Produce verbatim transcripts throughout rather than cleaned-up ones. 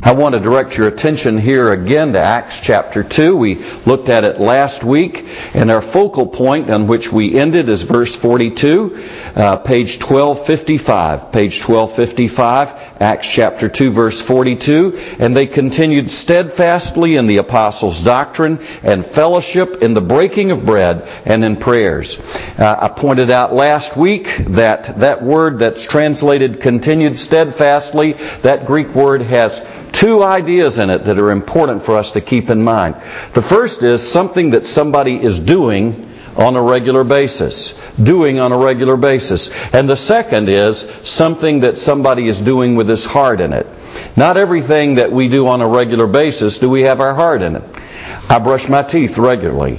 I want to direct your attention here again to Acts chapter two. We looked at it last week, and our focal point on which we ended is verse forty-two, uh, page twelve fifty-five. Page twelve fifty-five, Acts chapter two, verse forty-two. And they continued steadfastly in the apostles' doctrine and fellowship, in the breaking of bread and in prayers. Uh, I pointed out last week that that word that's translated continued steadfastly, that Greek word has two ideas in it that are important for us to keep in mind. The first is something that somebody is doing on a regular basis. Doing on a regular basis. And the second is something that somebody is doing with his heart in it. Not everything that we do on a regular basis do we have our heart in it. I brush my teeth regularly.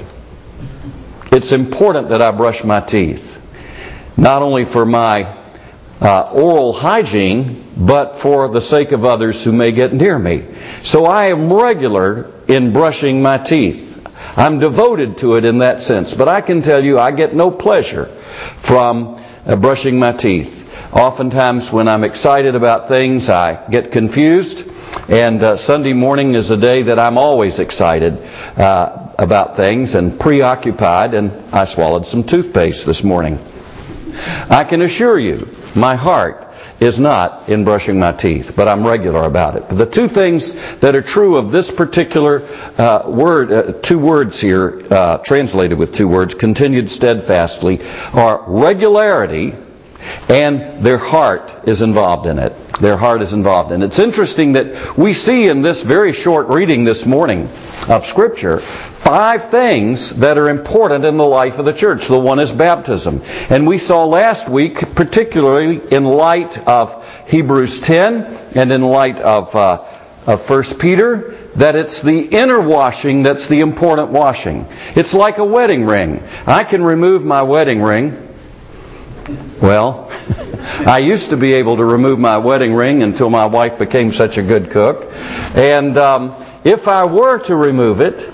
It's important that I brush my teeth. Not only for my uh, oral hygiene, but for the sake of others who may get near me. So I am regular in brushing my teeth. I'm devoted to it in that sense. But I can tell you I get no pleasure from uh, brushing my teeth. Oftentimes when I'm excited about things, I get confused. And uh, Sunday morning is a day that I'm always excited uh, about things and preoccupied. And I swallowed some toothpaste this morning. I can assure you, my heart is not in brushing my teeth, but I'm regular about it. But the two things that are true of this particular uh, word, uh, two words here, uh, translated with two words, continued steadfastly, are regularity, and their heart is involved in it. Their heart is involved in it. It's interesting that we see in this very short reading this morning of Scripture five things that are important in the life of the church. The one is baptism. And we saw last week, particularly in light of Hebrews ten and in light of, uh, of First Peter, that it's the inner washing that's the important washing. It's like a wedding ring. I can remove my wedding ring. Well, I used to be able to remove my wedding ring until my wife became such a good cook. And um, if I were to remove it,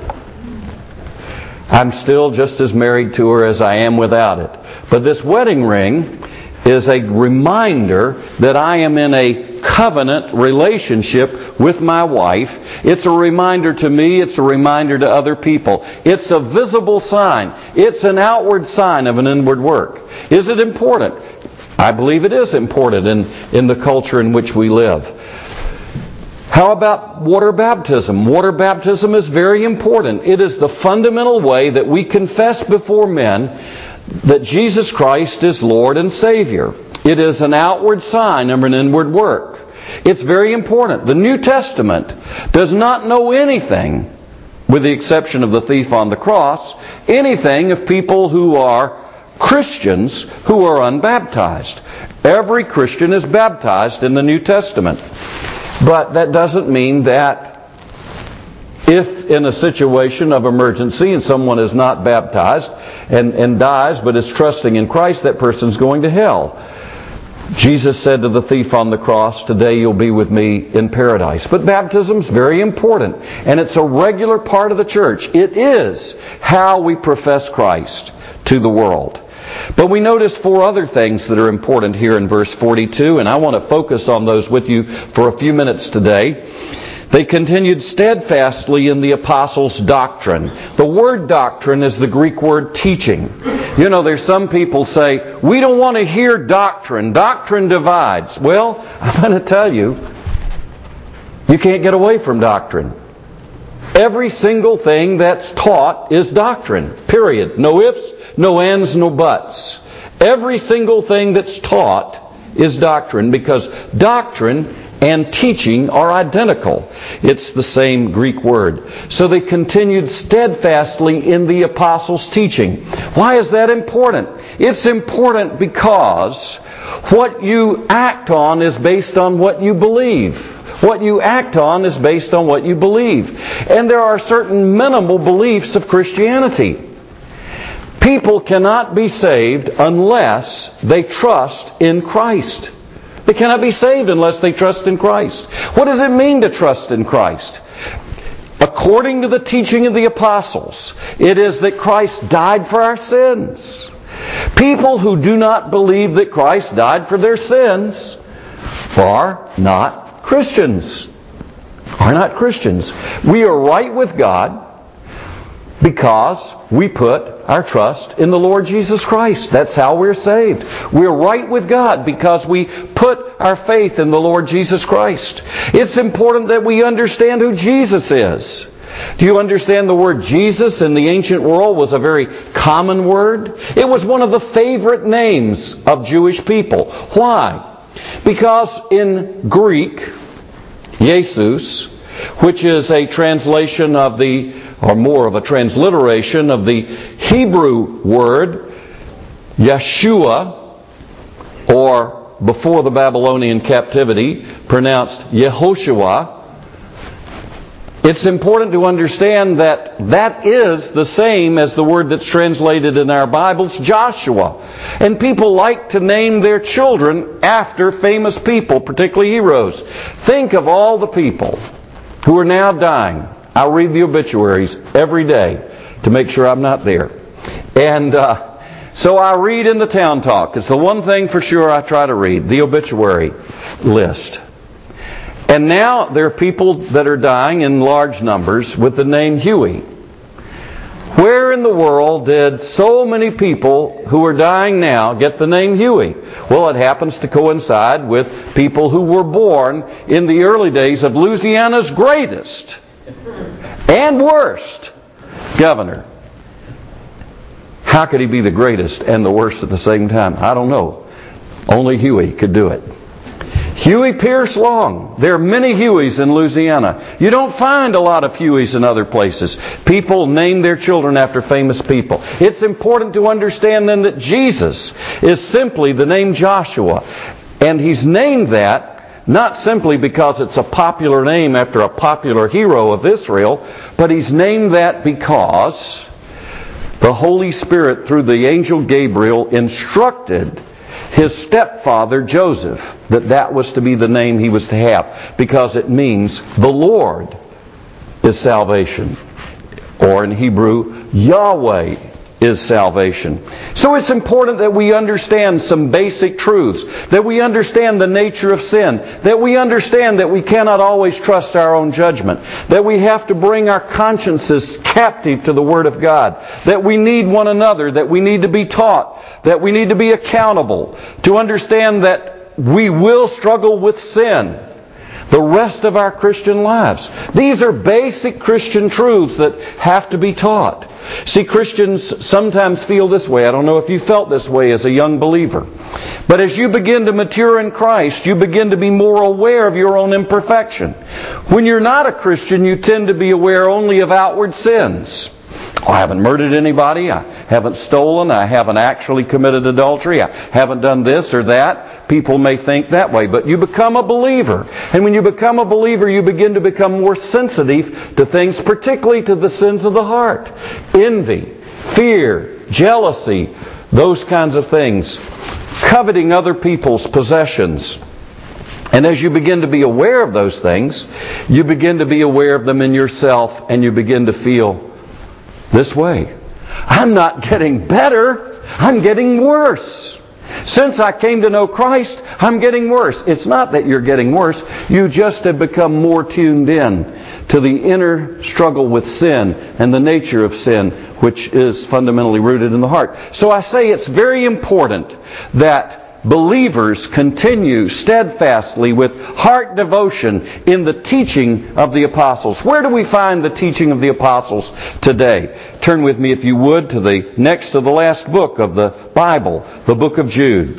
I'm still just as married to her as I am without it. But this wedding ring is a reminder that I am in a covenant relationship with my wife. It's a reminder to me. It's a reminder to other people. It's a visible sign. It's an outward sign of an inward work. Is it important? I believe it is important in, in the culture in which we live. How about water baptism? Water baptism is very important. It is the fundamental way that we confess before men that Jesus Christ is Lord and Savior. It is an outward sign of an inward work. It's very important. The New Testament does not know anything, with the exception of the thief on the cross, anything of people who are Christians who are unbaptized. Every Christian is baptized in the New Testament. But that doesn't mean that if in a situation of emergency and someone is not baptized and, and dies but is trusting in Christ, that person's going to hell. Jesus said to the thief on the cross, "Today you'll be with me in paradise." But baptism's very important, and it's a regular part of the church. It is how we profess Christ to the world. But we notice four other things that are important here in verse forty-two, and I want to focus on those with you for a few minutes today. They continued steadfastly in the apostles' doctrine. The word doctrine is the Greek word teaching. You know, there's some people say, we don't want to hear doctrine. Doctrine divides. Well, I'm going to tell you, you can't get away from doctrine. Every single thing that's taught is doctrine. Period. No ifs, no ands, no buts. Every single thing that's taught is doctrine, because doctrine and teaching are identical. It's the same Greek word. So they continued steadfastly in the apostles' teaching. Why is that important? It's important because what you act on is based on what you believe. What you act on is based on what you believe. And there are certain minimal beliefs of Christianity. People cannot be saved unless they trust in Christ. They cannot be saved unless they trust in Christ. What does it mean to trust in Christ? According to the teaching of the apostles, it is that Christ died for our sins. People who do not believe that Christ died for their sins are not Christians. We're not Christians. We are right with God because we put our trust in the Lord Jesus Christ. That's how we're saved. We're right with God because we put our faith in the Lord Jesus Christ. It's important that we understand who Jesus is. Do you understand the word Jesus in the ancient world was a very common word? It was one of the favorite names of Jewish people. Why? Because in Greek, Jesus, which is a translation of the, or more of a transliteration of the Hebrew word Yeshua, or before the Babylonian captivity, pronounced Yehoshua. It's important to understand that that is the same as the word that's translated in our Bibles, Joshua. And people like to name their children after famous people, particularly heroes. Think of all the people who are now dying. I'll read the obituaries every day to make sure I'm not there. And uh, so I read in the Town Talk. It's the one thing for sure I try to read, the obituary list. And now there are people that are dying in large numbers with the name Huey. Where in the world did so many people who are dying now get the name Huey? Well, it happens to coincide with people who were born in the early days of Louisiana's greatest and worst governor. How could he be the greatest and the worst at the same time? I don't know. Only Huey could do it. Huey Pierce Long. There are many Hueys in Louisiana. You don't find a lot of Hueys in other places. People name their children after famous people. It's important to understand then that Jesus is simply the name Joshua. And He's named that not simply because it's a popular name after a popular hero of Israel, but He's named that because the Holy Spirit, through the angel Gabriel, instructed his stepfather Joseph that that was to be the name he was to have, because it means the Lord is salvation, or in Hebrew, Yahweh is salvation. So it's important that we understand some basic truths, that we understand the nature of sin, that we understand that we cannot always trust our own judgment, that we have to bring our consciences captive to the Word of God, that we need one another, that we need to be taught, that we need to be accountable, to understand that we will struggle with sin the rest of our Christian lives. These are basic Christian truths that have to be taught. See, Christians sometimes feel this way. I don't know if you felt this way as a young believer. But as you begin to mature in Christ, you begin to be more aware of your own imperfection. When you're not a Christian, you tend to be aware only of outward sins. Oh, I haven't murdered anybody. I haven't stolen. I haven't actually committed adultery. I haven't done this or that. People may think that way. But you become a believer. And when you become a believer, you begin to become more sensitive to things, particularly to the sins of the heart. Envy, fear, jealousy, those kinds of things. Coveting other people's possessions. And as you begin to be aware of those things, you begin to be aware of them in yourself, and you begin to feel this way. I'm not getting better. I'm getting worse. Since I came to know Christ, I'm getting worse. It's not that you're getting worse. You just have become more tuned in to the inner struggle with sin and the nature of sin, which is fundamentally rooted in the heart. So I say it's very important that believers continue steadfastly with heart devotion in the teaching of the apostles. Where do we find the teaching of the apostles today? Turn with me, if you would, to the next to the last book of the Bible, the book of Jude.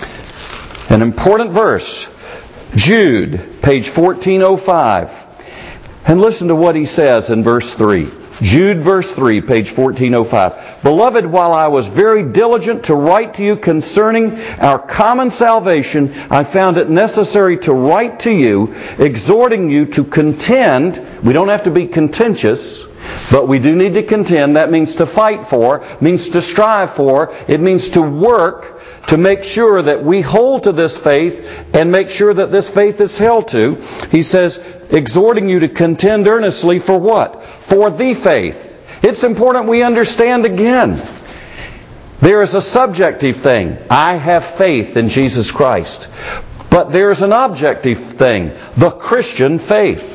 An important verse. Jude, page fourteen oh five. And listen to what he says in verse three. Jude, verse three, page fourteen oh five. Beloved, while I was very diligent to write to you concerning our common salvation, I found it necessary to write to you, exhorting you to contend. We don't have to be contentious, but we do need to contend. That means to fight for, means to strive for. It means to work to make sure that we hold to this faith and make sure that this faith is held to. He says, exhorting you to contend earnestly for what? For the faith. It's important we understand again. There is a subjective thing. I have faith in Jesus Christ. But there is an objective thing. The Christian faith.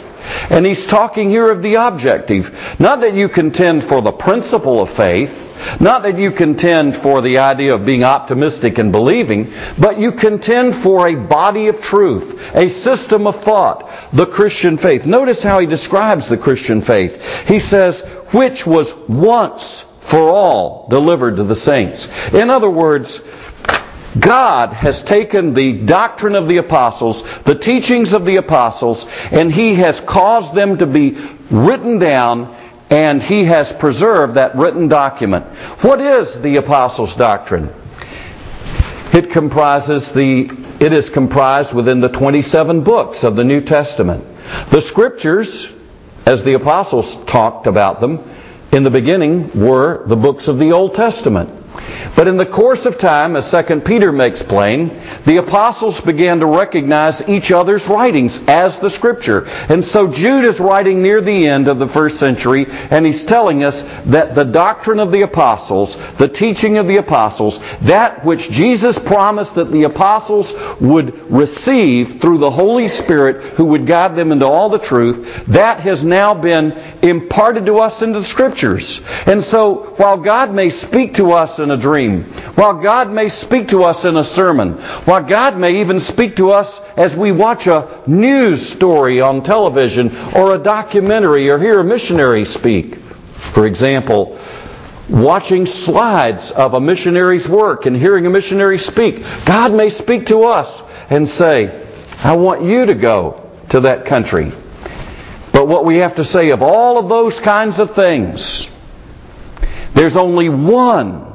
And he's talking here of the objective. Not that you contend for the principle of faith, not that you contend for the idea of being optimistic and believing, but you contend for a body of truth, a system of thought, the Christian faith. Notice how he describes the Christian faith. He says, which was once for all delivered to the saints. In other words, God has taken the doctrine of the apostles, the teachings of the apostles, and He has caused them to be written down, and He has preserved that written document. What is the apostles' doctrine? It comprises the it is comprised within the twenty-seven books of the New Testament. The Scriptures, as the apostles talked about them in the beginning, were the books of the Old Testament. But in the course of time, as Second Peter makes plain, the apostles began to recognize each other's writings as the Scripture. And so Jude is writing near the end of the first century, and he's telling us that the doctrine of the apostles, the teaching of the apostles, that which Jesus promised that the apostles would receive through the Holy Spirit who would guide them into all the truth, that has now been imparted to us into the Scriptures. And so while God may speak to us in a dream, while God may speak to us in a sermon, while God may even speak to us as we watch a news story on television or a documentary or hear a missionary speak. For example, watching slides of a missionary's work and hearing a missionary speak, God may speak to us and say, I want you to go to that country. But what we have to say of all of those kinds of things, there's only one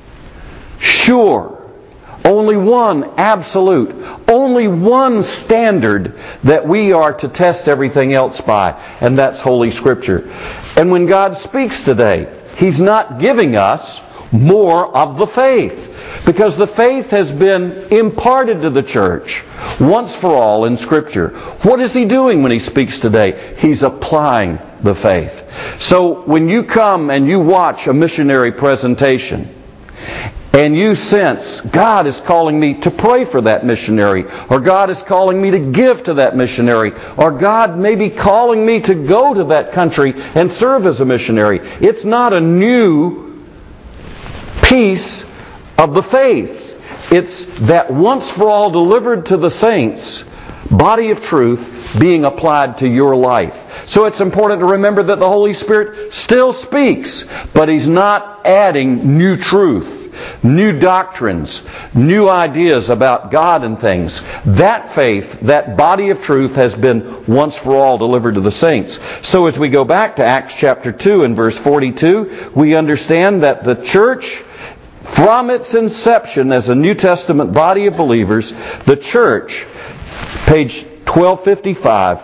sure, only one absolute, only one standard that we are to test everything else by, and that's Holy Scripture. And when God speaks today, He's not giving us more of the faith, because the faith has been imparted to the church once for all in Scripture. What is He doing when He speaks today? He's applying the faith. So when you come and you watch a missionary presentation, and you sense, God is calling me to pray for that missionary, or God is calling me to give to that missionary, or God may be calling me to go to that country and serve as a missionary. It's not a new piece of the faith. It's that once for all delivered to the saints body of truth being applied to your life. So it's important to remember that the Holy Spirit still speaks, but He's not adding new truth, new doctrines, new ideas about God and things. That faith, that body of truth has been once for all delivered to the saints. So as we go back to Acts chapter two and verse forty-two, we understand that the church, from its inception as a New Testament body of believers, the church, page twelve fifty-five,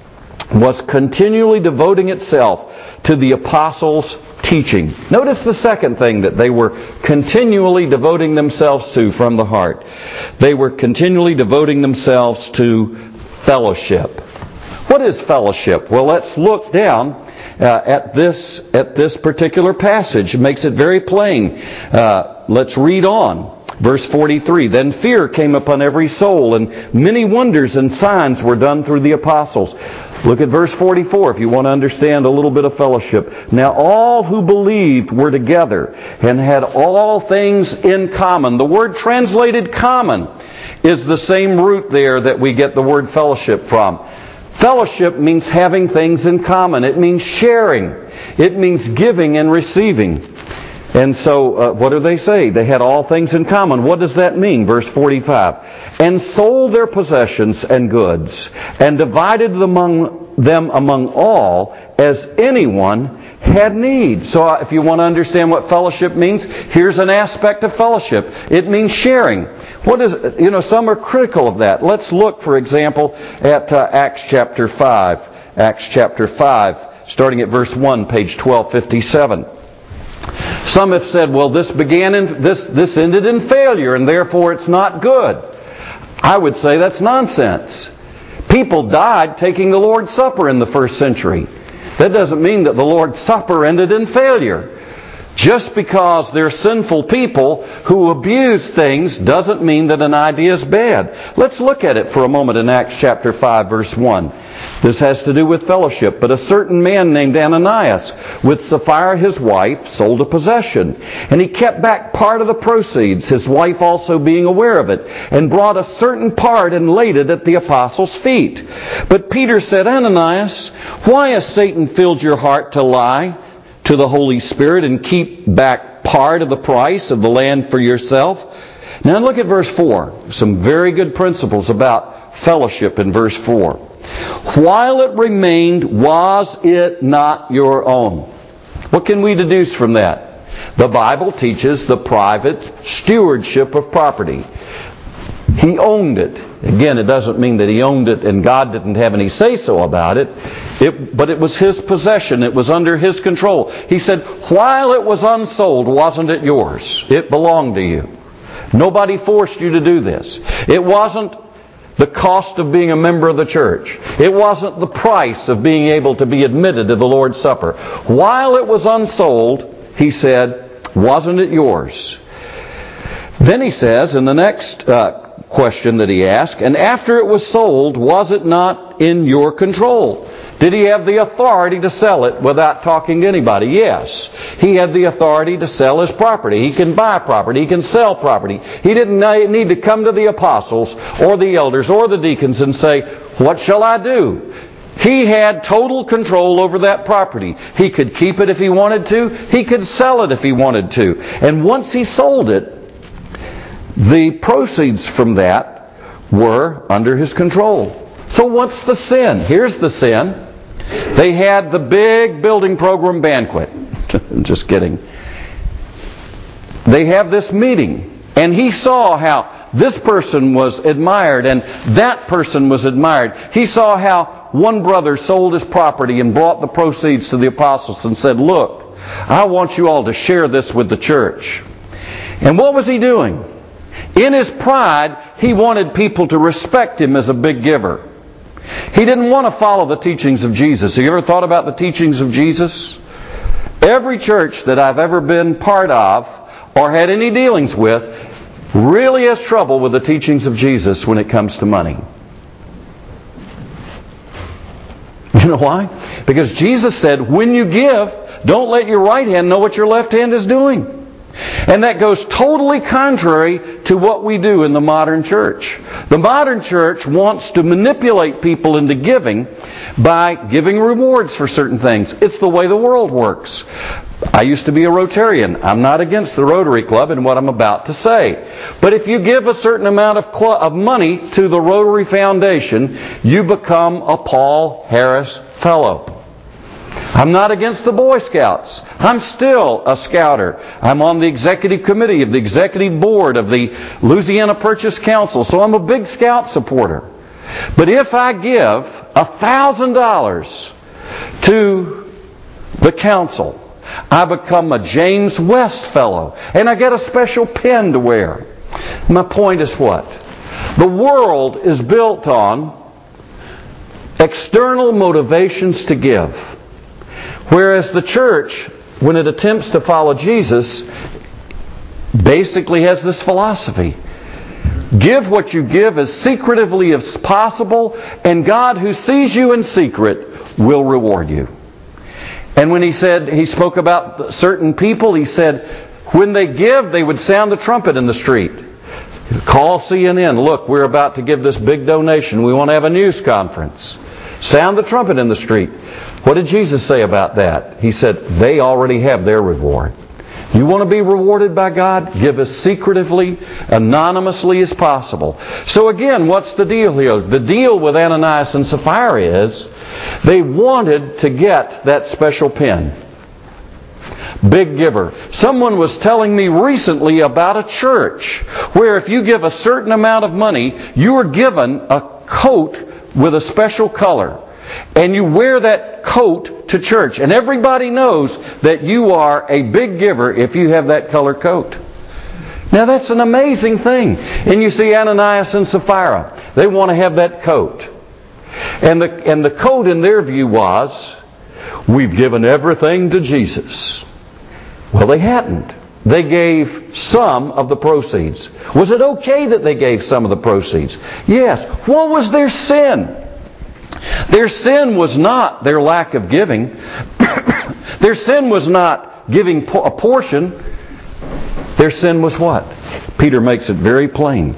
was continually devoting itself to the apostles' teaching. Notice the second thing that they were continually devoting themselves to from the heart. They were continually devoting themselves to fellowship. What is fellowship? Well, let's look down uh, at this at this particular passage. It makes it very plain. Uh, let's read on. Verse forty-three, then fear came upon every soul, and many wonders and signs were done through the apostles. Look at verse forty-four if you want to understand a little bit of fellowship. Now all who believed were together and had all things in common. The word translated common is the same root there that we get the word fellowship from. Fellowship means having things in common. It means sharing. It means giving and receiving. And so, uh, what do they say? They had all things in common. What does that mean? Verse forty-five. And sold their possessions and goods, and divided them among them among all, as anyone had need. So uh, if you want to understand what fellowship means, here's an aspect of fellowship. It means sharing. What is, you know, some are critical of that. Let's look, for example, at uh, Acts chapter five. Acts chapter five, starting at verse one, page twelve fifty-seven. Some have said, well, this began in this this ended in failure, and therefore it's not good. I would say that's nonsense. People died taking the Lord's Supper in the first century. That doesn't mean that the Lord's Supper ended in failure. Just because they're sinful people who abuse things doesn't mean that an idea is bad. Let's look at it for a moment in Acts chapter five, verse one. This has to do with fellowship. But a certain man named Ananias, with Sapphira his wife, sold a possession. And he kept back part of the proceeds, his wife also being aware of it, and brought a certain part and laid it at the apostles' feet. But Peter said, Ananias, why has Satan filled your heart to lie to the Holy Spirit and keep back part of the price of the land for yourself? Now look at verse four. Some very good principles about fellowship in verse four. While it remained, was it not your own? What can we deduce from that? The Bible teaches the private stewardship of property. He owned it. Again, it doesn't mean that he owned it and God didn't have any say-so about it. It, but it was his possession. It was under his control. He said, while it was unsold, wasn't it yours? It belonged to you. Nobody forced you to do this. It wasn't the cost of being a member of the church. It wasn't the price of being able to be admitted to the Lord's Supper. While it was unsold, he said, wasn't it yours? Then he says in the next uh, question that he asked, and after it was sold, was it not in your control? Did he have the authority to sell it without talking to anybody? Yes. He had the authority to sell his property. He can buy property. He can sell property. He didn't need to come to the apostles or the elders or the deacons and say, what shall I do? He had total control over that property. He could keep it if he wanted to. He could sell it if he wanted to. And once he sold it, the proceeds from that were under his control. So what's the sin? Here's the sin. They had the big building program banquet. Just kidding. They have this meeting, and he saw how this person was admired and that person was admired. He saw how one brother sold his property and brought the proceeds to the apostles and said, look, I want you all to share this with the church. And what was he doing? In his pride, he wanted people to respect him as a big giver. He didn't want to follow the teachings of Jesus. Have you ever thought about the teachings of Jesus? Every church that I've ever been part of or had any dealings with really has trouble with the teachings of Jesus when it comes to money. You know why? Because Jesus said, when you give, don't let your right hand know what your left hand is doing. And that goes totally contrary to what we do in the modern church. The modern church wants to manipulate people into giving by giving rewards for certain things. It's the way the world works. I used to be a Rotarian. I'm not against the Rotary Club in what I'm about to say. But if you give a certain amount of, cl- of money to the Rotary Foundation, you become a Paul Harris Fellow. I'm not against the Boy Scouts. I'm still a Scouter. I'm on the executive committee of the executive board of the Louisiana Purchase Council, so I'm a big Scout supporter. But if I give a thousand dollars to the council, I become a James West Fellow, and I get a special pin to wear. My point is what? The world is built on external motivations to give. Whereas the church, when it attempts to follow Jesus, basically has this philosophy. Give what you give as secretively as possible, and God, who sees you in secret, will reward you. And when he said, he spoke about certain people, he said, when they give, they would sound the trumpet in the street. Call C N N. Look, we're about to give this big donation. We want to have a news conference. Sound the trumpet in the street. What did Jesus say about that? He said, they already have their reward. You want to be rewarded by God? Give as secretively, anonymously as possible. So again, what's the deal here? The deal with Ananias and Sapphira is they wanted to get that special pin. Big giver. Someone was telling me recently about a church where if you give a certain amount of money, you are given a coat with a special color. And you wear that coat to church. And everybody knows that you are a big giver if you have that color coat. Now that's an amazing thing. And you see Ananias and Sapphira. They want to have that coat. And the, and the coat in their view was, we've given everything to Jesus. Well, they hadn't. They gave some of the proceeds. Was it okay that they gave some of the proceeds? Yes. What was their sin? Their sin was not their lack of giving. Their sin was not giving a portion. Their sin was what? Peter makes it very plain.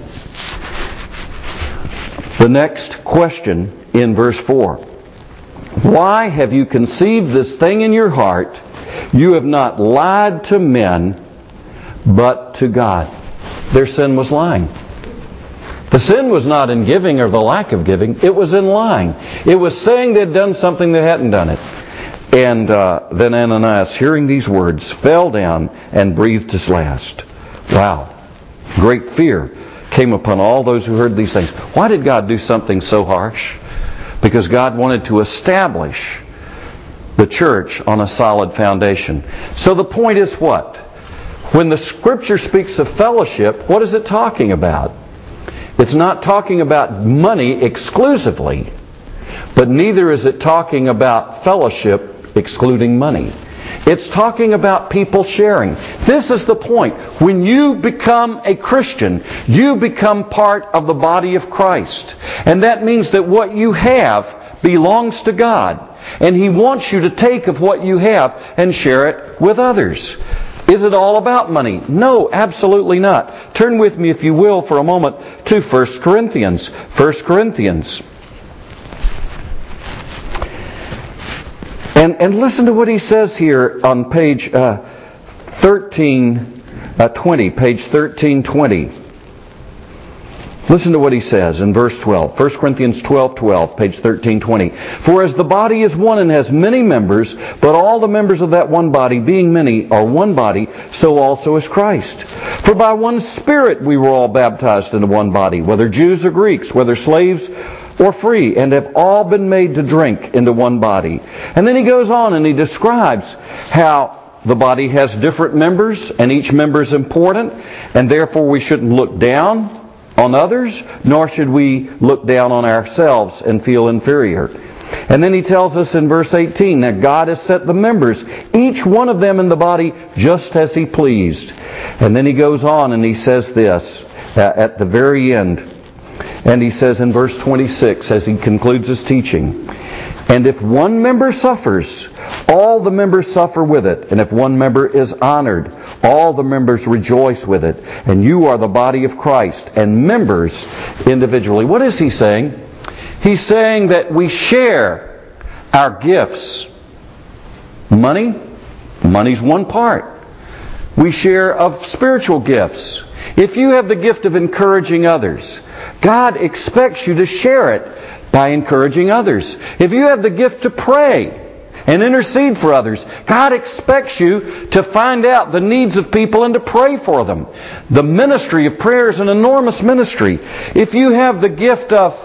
The next question in verse four. Why have you conceived this thing in your heart? You have not lied to men, but to God. Their sin was lying. The sin was not in giving or the lack of giving. It was in lying. It was saying they'd done something they hadn't done it. And uh, then Ananias, hearing these words, fell down and breathed his last. Wow. Great fear came upon all those who heard these things. Why did God do something so harsh? Because God wanted to establish the church on a solid foundation. So the point is what? When the Scripture speaks of fellowship, what is it talking about? It's not talking about money exclusively, but neither is it talking about fellowship excluding money. It's talking about people sharing. This is the point. When you become a Christian, you become part of the body of Christ. And that means that what you have belongs to God. And He wants you to take of what you have and share it with others. Is it all about money? No, absolutely not. Turn with me, if you will, for a moment to First Corinthians. First Corinthians. And, and listen to what he says here on page uh, thirteen twenty. Page thirteen twenty. Listen to what he says in verse twelve. First Corinthians twelve twelve, page thirteen twenty. For as the body is one and has many members, but all the members of that one body, being many, are one body, so also is Christ. For by one Spirit we were all baptized into one body, whether Jews or Greeks, whether slaves or free, and have all been made to drink into one body. And then he goes on and he describes how the body has different members, and each member is important, and therefore we shouldn't look down on others, nor should we look down on ourselves and feel inferior. And then he tells us in verse eighteen that God has set the members, each one of them in the body, just as He pleased. And then he goes on and he says this uh, at the very end. And he says in verse twenty-six, as he concludes his teaching, and if one member suffers, all the members suffer with it. And if one member is honored, all the members rejoice with it. And you are the body of Christ, and members individually. What is he saying? He's saying that we share our gifts. Money? Money's one part. We share of spiritual gifts. If you have the gift of encouraging others, God expects you to share it by encouraging others. If you have the gift to pray and intercede for others, God expects you to find out the needs of people and to pray for them. The ministry of prayer is an enormous ministry. If you have the gift of,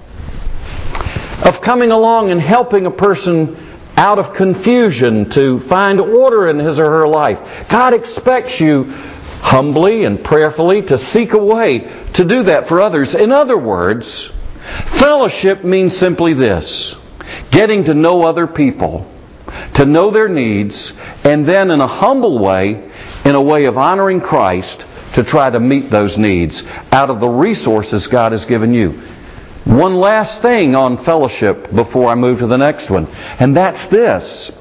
of coming along and helping a person out of confusion to find order in his or her life, God expects you humbly and prayerfully to seek a way to do that for others. In other words, fellowship means simply this: getting to know other people, to know their needs, and then in a humble way, in a way of honoring Christ, to try to meet those needs out of the resources God has given you. One last thing on fellowship before I move to the next one, and that's this.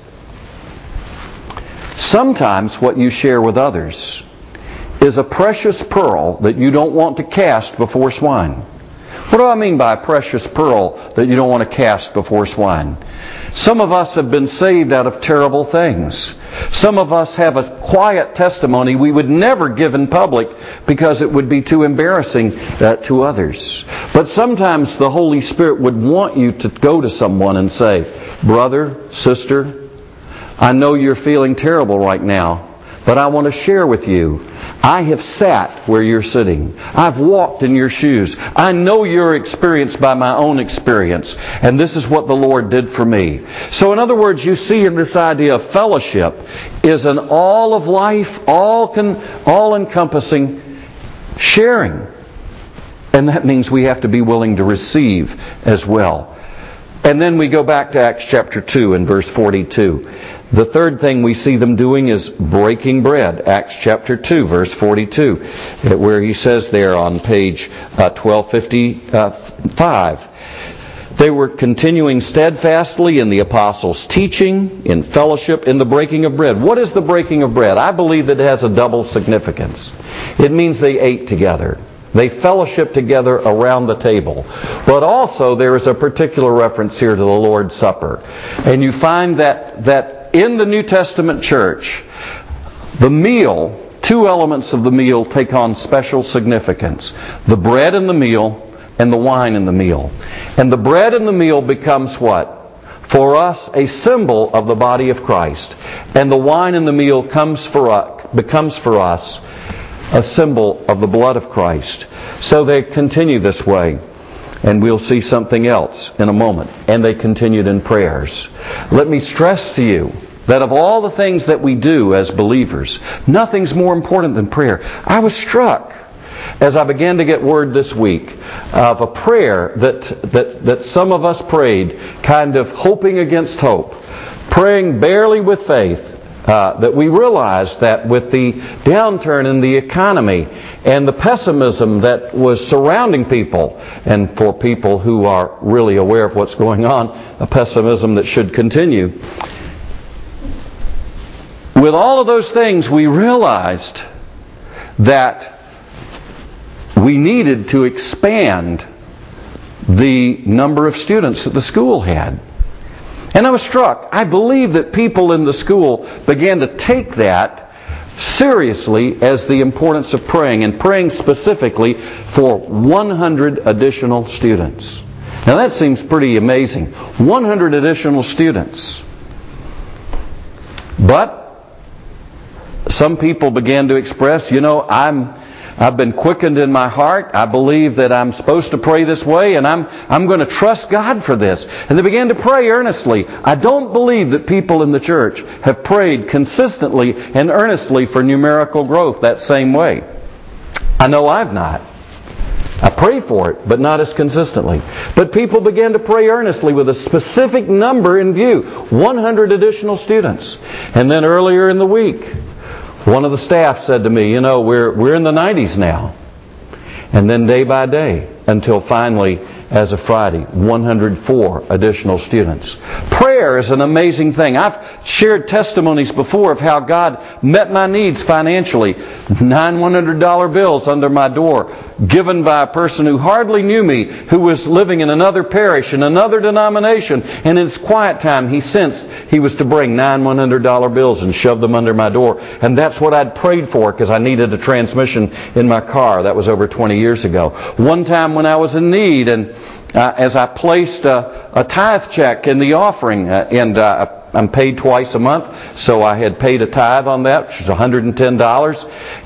Sometimes what you share with others is a precious pearl that you don't want to cast before swine. What do I mean by a precious pearl that you don't want to cast before swine? Some of us have been saved out of terrible things. Some of us have a quiet testimony we would never give in public because it would be too embarrassing uh, to others. But sometimes the Holy Spirit would want you to go to someone and say, brother, sister, I know you're feeling terrible right now, but I want to share with you. I have sat where you're sitting. I've walked in your shoes. I know your experience by my own experience. And this is what the Lord did for me. So in other words, you see in this idea of fellowship is an all of life, all con, all encompassing sharing. And that means we have to be willing to receive as well. And then we go back to Acts chapter two and verse forty-two. The third thing we see them doing is breaking bread. Acts chapter two, verse forty-two, where he says there on page uh, twelve fifty-five, They were continuing steadfastly in the apostles' teaching, in fellowship, in the breaking of bread. What is the breaking of bread? I believe that it has a double significance. It means they ate together. They fellowship together around the table. But also there is a particular reference here to the Lord's Supper. And you find that, that in the New Testament church, the meal, two elements of the meal take on special significance. The bread in the meal and the wine in the meal. And the bread in the meal becomes what? For us, a symbol of the body of Christ. And the wine in the meal comes for us, becomes for us a symbol of the blood of Christ. So they continue this way. And we'll see something else in a moment. And they continued in prayers. Let me stress to you that of all the things that we do as believers, nothing's more important than prayer. I was struck as I began to get word this week of a prayer that, that, that some of us prayed, kind of hoping against hope, praying barely with faith, uh, that we realized that with the downturn in the economy and the pessimism that was surrounding people, and for people who are really aware of what's going on, a pessimism that should continue. With all of those things, we realized that we needed to expand the number of students that the school had. And I was struck. I believe that people in the school began to take that seriously as the importance of praying, and praying specifically for one hundred additional students. Now that seems pretty amazing. one hundred additional students. But some people began to express, you know, I'm I've been quickened in my heart. I believe that I'm supposed to pray this way, and I'm I'm going to trust God for this. And they began to pray earnestly. I don't believe that people in the church have prayed consistently and earnestly for numerical growth that same way. I know I've not. I pray for it, but not as consistently. But people began to pray earnestly with a specific number in view. one hundred additional students. And then earlier in the week, one of the staff said to me, you know, we're we're in the nineties now. And then day by day, until finally, as of Friday, one hundred four additional students. Prayer is an amazing thing. I've shared testimonies before of how God met my needs financially. Nine one hundred dollar bills under my door, given by a person who hardly knew me, who was living in another parish, in another denomination. And in his quiet time, he sensed he was to bring nine one hundred dollar bills and shove them under my door. And that's what I'd prayed for, because I needed a transmission in my car. That was over twenty years ago. One time when I was in need, and uh, as I placed a, a tithe check in the offering, uh, and uh, I'm paid twice a month, so I had paid a tithe on that, which was one hundred ten dollars.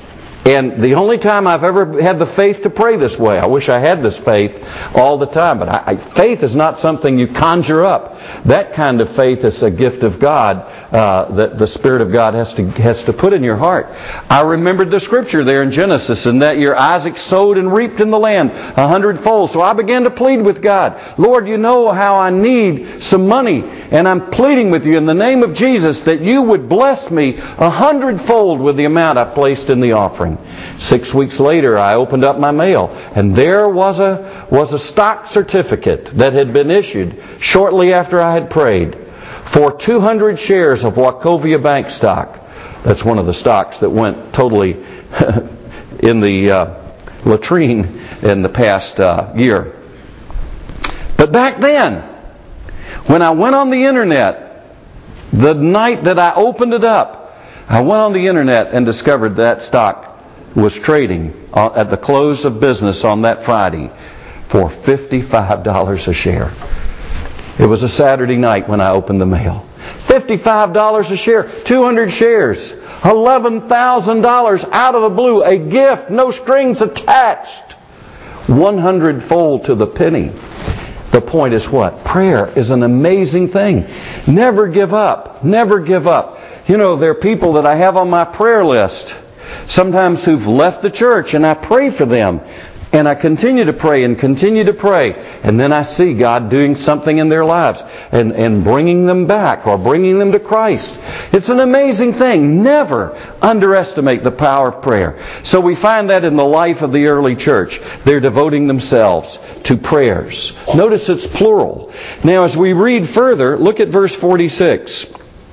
And the only time I've ever had the faith to pray this way, I wish I had this faith all the time, but I, I, faith is not something you conjure up. That kind of faith is a gift of God uh, that the Spirit of God has to has to put in your heart. I remembered the scripture there in Genesis, in that year Isaac sowed and reaped in the land a hundredfold. So I began to plead with God, Lord, you know how I need some money, and I'm pleading with you in the name of Jesus that you would bless me a hundredfold with the amount I placed in the offering. Six weeks later, I opened up my mail, and there was a was a stock certificate that had been issued shortly after I had prayed for two hundred shares of Wachovia Bank stock. That's one of the stocks that went totally in the uh, latrine in the past uh, year. But back then, when I went on the internet, the night that I opened it up, I went on the internet and discovered that stock was trading at the close of business on that Friday for fifty-five dollars a share. It was a Saturday night when I opened the mail. fifty-five dollars a share, two hundred shares, eleven thousand dollars out of the blue, a gift, no strings attached, one hundred fold to the penny. The point is what? Prayer is an amazing thing. Never give up. Never give up. You know, there are people that I have on my prayer list, sometimes who've left the church, and I pray for them. And I continue to pray and continue to pray. And then I see God doing something in their lives and, and bringing them back or bringing them to Christ. It's an amazing thing. Never underestimate the power of prayer. So we find that in the life of the early church. They're devoting themselves to prayers. Notice it's plural. Now as we read further, look at verse forty-six.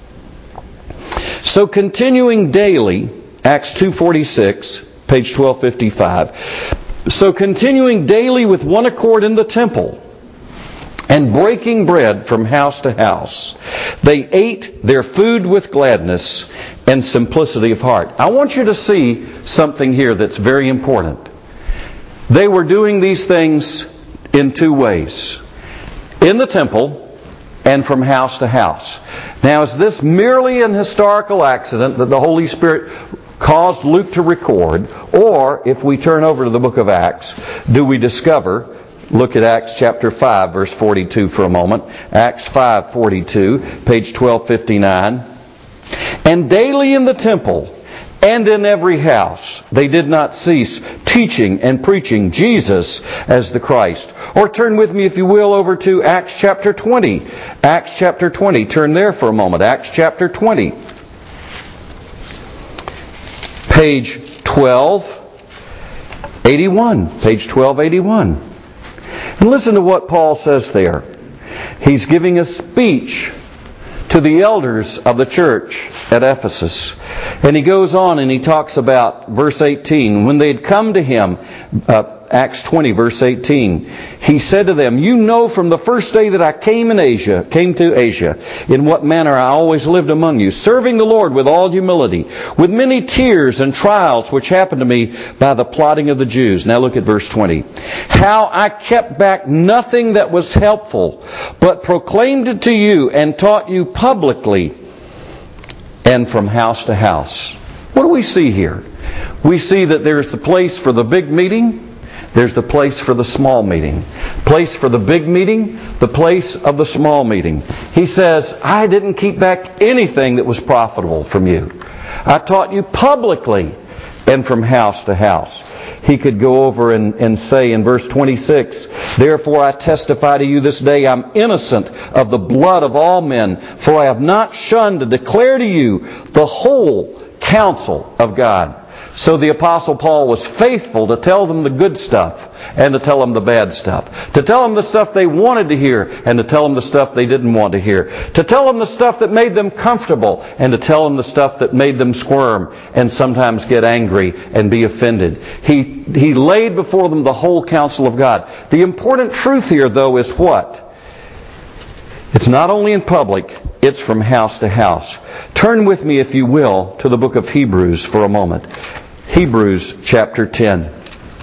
So continuing daily, Acts two forty-six, page twelve fifty-five. So continuing daily with one accord in the temple, and breaking bread from house to house, they ate their food with gladness and simplicity of heart. I want you to see something here that's very important. They were doing these things in two ways. In the temple and from house to house. Now, is this merely an historical accident that the Holy Spirit caused Luke to record? Or, if we turn over to the book of Acts, do we discover, look at Acts chapter five, verse forty-two for a moment. Acts five forty-two, page twelve fifty-nine. And daily in the temple and in every house they did not cease teaching and preaching Jesus as the Christ. Or turn with me, if you will, over to Acts chapter twenty. Acts chapter twenty. Turn there for a moment. Acts chapter twenty. Page twelve eighty-one. Page twelve eighty-one. And listen to what Paul says there. He's giving a speech to the elders of the church at Ephesus. And he goes on and he talks about verse eighteen. When they had come to him, uh, Acts twenty, verse eighteen, he said to them, "You know from the first day that I came in Asia, came to Asia, in what manner I always lived among you, serving the Lord with all humility, with many tears and trials which happened to me by the plotting of the Jews." Now look at verse twenty. "How I kept back nothing that was helpful, but proclaimed it to you and taught you publicly and from house to house." What do we see here? We see that there's the place for the big meeting. There's the place for the small meeting. Place for the big meeting, the place of the small meeting. He says, I didn't keep back anything that was profitable from you. I taught you publicly and from house to house. He could go over and, and say in verse twenty-six, "Therefore I testify to you this day, I'm innocent of the blood of all men, for I have not shunned to declare to you the whole counsel of God." So the Apostle Paul was faithful to tell them the good stuff and to tell them the bad stuff. To tell them the stuff they wanted to hear and to tell them the stuff they didn't want to hear. To tell them the stuff that made them comfortable and to tell them the stuff that made them squirm and sometimes get angry and be offended. He, he laid before them the whole counsel of God. The important truth here, though, is what? It's not only in public, it's from house to house. Turn with me, if you will, to the book of Hebrews for a moment. Hebrews chapter ten.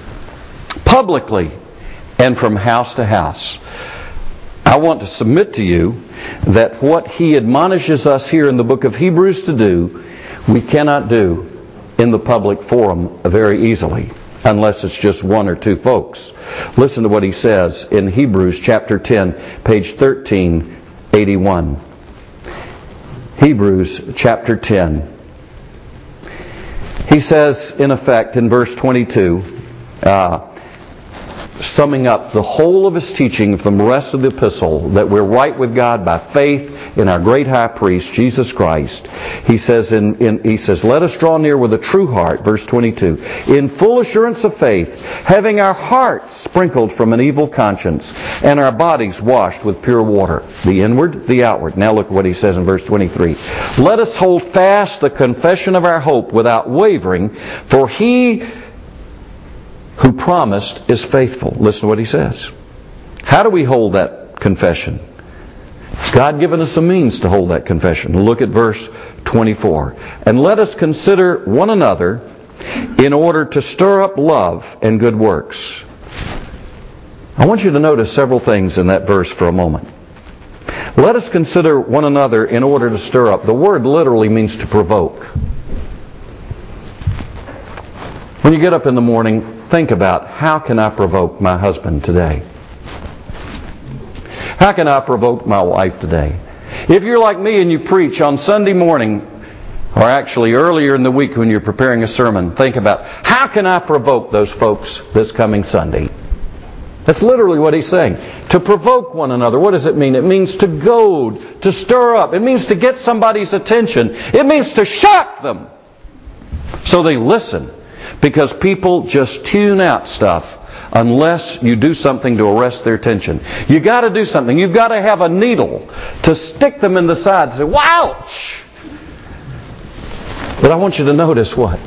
Publicly and from house to house. I want to submit to you that what he admonishes us here in the book of Hebrews to do, we cannot do in the public forum very easily, unless it's just one or two folks. Listen to what he says in Hebrews chapter ten, page thirteen eighty-one. Hebrews chapter ten. He says, in effect, in verse twenty-two, uh, summing up the whole of his teaching from the rest of the epistle, that we're right with God by faith in our great high priest, Jesus Christ. He says, in, in, he says, "Let us draw near with a true heart," verse twenty-two, "in full assurance of faith, having our hearts sprinkled from an evil conscience, and our bodies washed with pure water." The inward, the outward. Now look at what he says in verse twenty-three. "Let us hold fast the confession of our hope without wavering, for he who promised is faithful." Listen to what he says. How do we hold that confession? God given us a means to hold that confession. Look at verse twenty-four. "And let us consider one another in order to stir up love and good works." I want you to notice several things in that verse for a moment. Let us consider one another in order to stir up. The word literally means to provoke. When you get up in the morning, think about, how can I provoke my husband today? How can I provoke my wife today? If you're like me and you preach on Sunday morning, Or actually, earlier in the week when you're preparing a sermon, think about, how can I provoke those folks this coming Sunday? That's literally what he's saying. To provoke one another. What does it mean? It means to goad, to stir up. It means to get somebody's attention. It means to shock them. So they listen. Because people just tune out stuff unless you do something to arrest their attention. You've got to do something. You've got to have a needle to stick them in the side and say, "Wouch!" But I want you to notice what?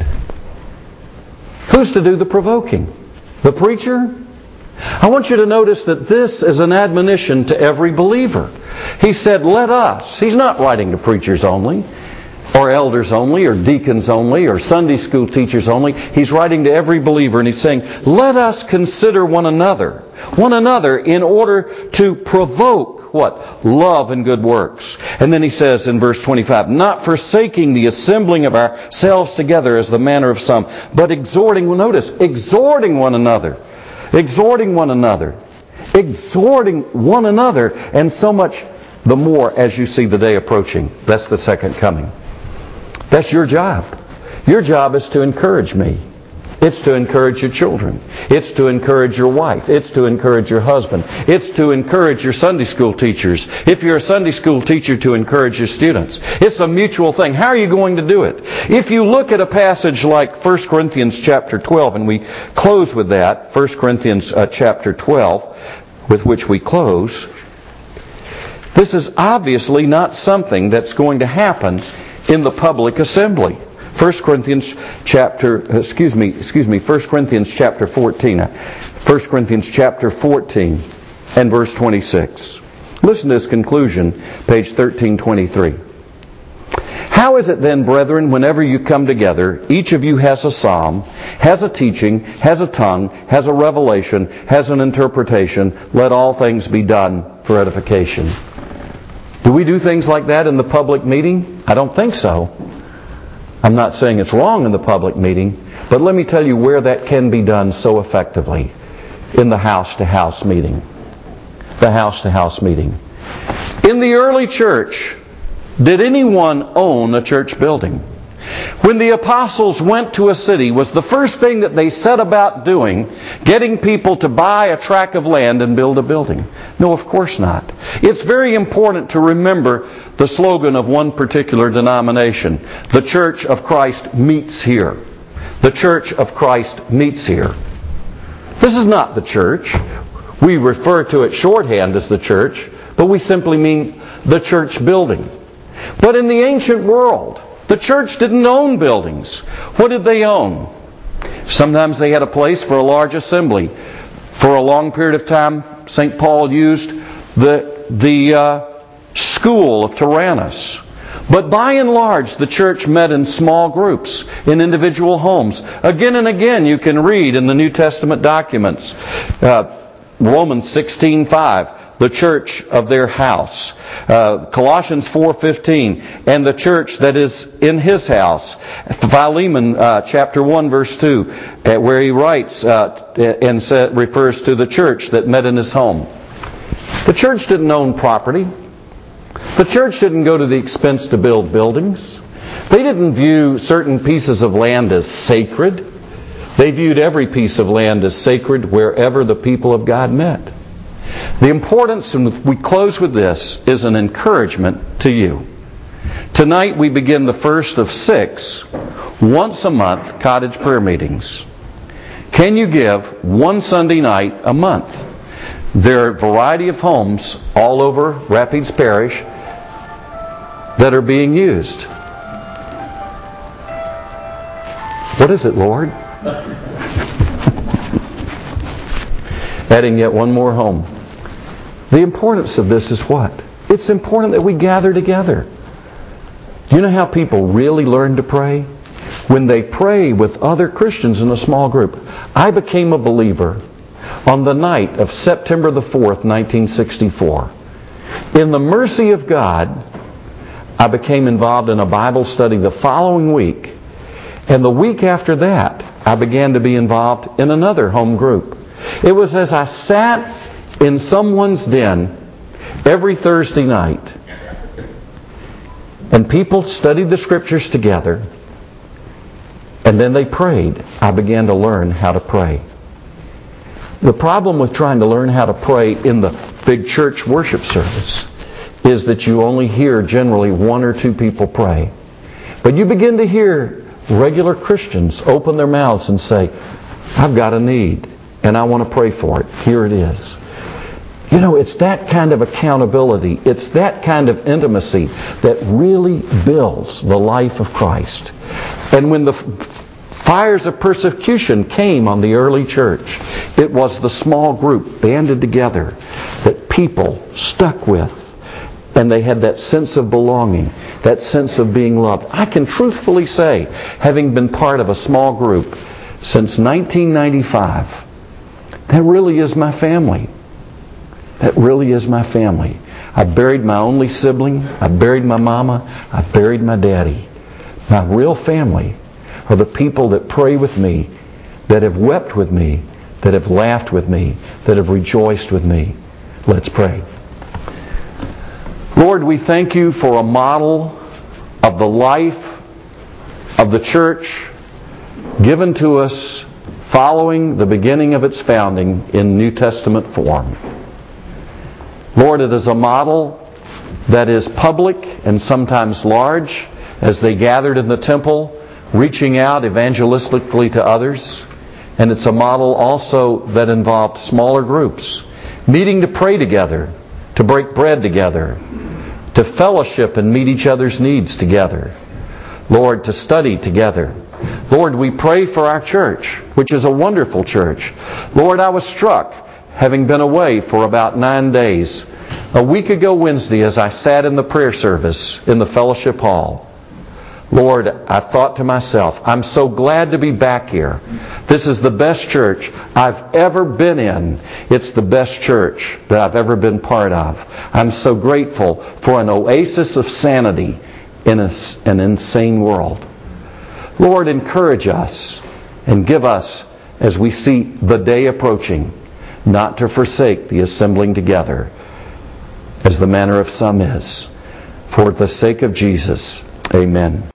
Who's to do the provoking? The preacher? I want you to notice that this is an admonition to every believer. He said, let us. He's not writing to preachers only, or elders only, or deacons only, or Sunday school teachers only. He's writing to every believer, and he's saying, let us consider one another. One another in order to provoke what? Love and good works. And then he says in verse twenty-five, not forsaking the assembling of ourselves together as the manner of some, but exhorting, well, notice, exhorting one another. Exhorting one another. Exhorting one another, and so much the more as you see the day approaching. That's the second coming. That's your job. Your job is to encourage me. It's to encourage your children. It's to encourage your wife. It's to encourage your husband. It's to encourage your Sunday school teachers. If you're a Sunday school teacher, to encourage your students. It's a mutual thing. How are you going to do it? If you look at a passage like First Corinthians chapter twelve, and we close with that, First Corinthians uh, chapter twelve, with which we close, this is obviously not something that's going to happen in the public assembly. First Corinthians chapter, excuse me, excuse me, First Corinthians chapter fourteen. First Corinthians chapter fourteen and verse twenty-six. Listen to this conclusion, page thirteen twenty-three. How is it then, brethren, whenever you come together, each of you has a psalm, has a teaching, has a tongue, has a revelation, has an interpretation, let all things be done for edification. Do we do things like that in the public meeting? I don't think so. I'm not saying it's wrong in the public meeting, but let me tell you where that can be done so effectively. In the house-to-house meeting. The house-to-house meeting. In the early church, did anyone own a church building? When the apostles went to a city, was the first thing that they set about doing getting people to buy a tract of land and build a building? No, of course not. It's very important to remember the slogan of one particular denomination. The Church of Christ meets here. The Church of Christ meets here. This is not the church. We refer to it shorthand as the church, but we simply mean the church building. But in the ancient world, the church didn't own buildings. What did they own? Sometimes they had a place for a large assembly. For a long period of time, Saint Paul used the, the uh, school of Tyrannus. But by and large, the church met in small groups, in individual homes. Again and again, you can read in the New Testament documents, uh, Romans sixteen five, the church of their house. Uh, Colossians four fifteen, and the church that is in his house. Philemon uh, chapter one verse two, uh, where he writes uh, and sa- refers to the church that met in his home. The church didn't own property. The church didn't go to the expense to build buildings. They didn't view certain pieces of land as sacred. They viewed every piece of land as sacred wherever the people of God met. The importance, and we close with this, is an encouragement to you. Tonight we begin the first of six, once a month, cottage prayer meetings. Can you give one Sunday night a month? There are a variety of homes all over Rapides Parish that are being used. What is it, Lord? Adding yet one more home. The importance of this is what? It's important that we gather together. Do you know how people really learn to pray? When they pray with other Christians in a small group. I became a believer on the night of September the fourth, nineteen sixty-four. In the mercy of God, I became involved in a Bible study the following week. And the week after that, I began to be involved in another home group. It was as I sat in someone's den every Thursday night and people studied the Scriptures together, and then they prayed, I began to learn how to pray. The problem with trying to learn how to pray in the big church worship service is that you only hear generally one or two people pray. But you begin to hear regular Christians open their mouths and say, I've got a need, and I want to pray for it. Here it is. You know, it's that kind of accountability, it's that kind of intimacy that really builds the life of Christ. And when the f- fires of persecution came on the early church, it was the small group banded together that people stuck with. And they had that sense of belonging, that sense of being loved. I can truthfully say, having been part of a small group since nineteen ninety-five, that really is my family. That really is my family. I buried my only sibling. I buried my mama. I buried my daddy. My real family are the people that pray with me, that have wept with me, that have laughed with me, that have rejoiced with me. Let's pray. Lord, we thank you for a model of the life of the church given to us following the beginning of its founding in New Testament form. Lord, it is a model that is public and sometimes large as they gathered in the temple, reaching out evangelistically to others. And it's a model also that involved smaller groups, meeting to pray together, to break bread together, to fellowship and meet each other's needs together. Lord, to study together. Lord, we pray for our church, which is a wonderful church. Lord, I was struck, having been away for about nine days, a week ago Wednesday, as I sat in the prayer service in the fellowship hall. Lord, I thought to myself, I'm so glad to be back here. This is the best church I've ever been in. It's the best church that I've ever been part of. I'm so grateful for an oasis of sanity in a, an insane world. Lord, encourage us and give us, as we see the day approaching, not to forsake the assembling together, as the manner of some is. For the sake of Jesus, amen.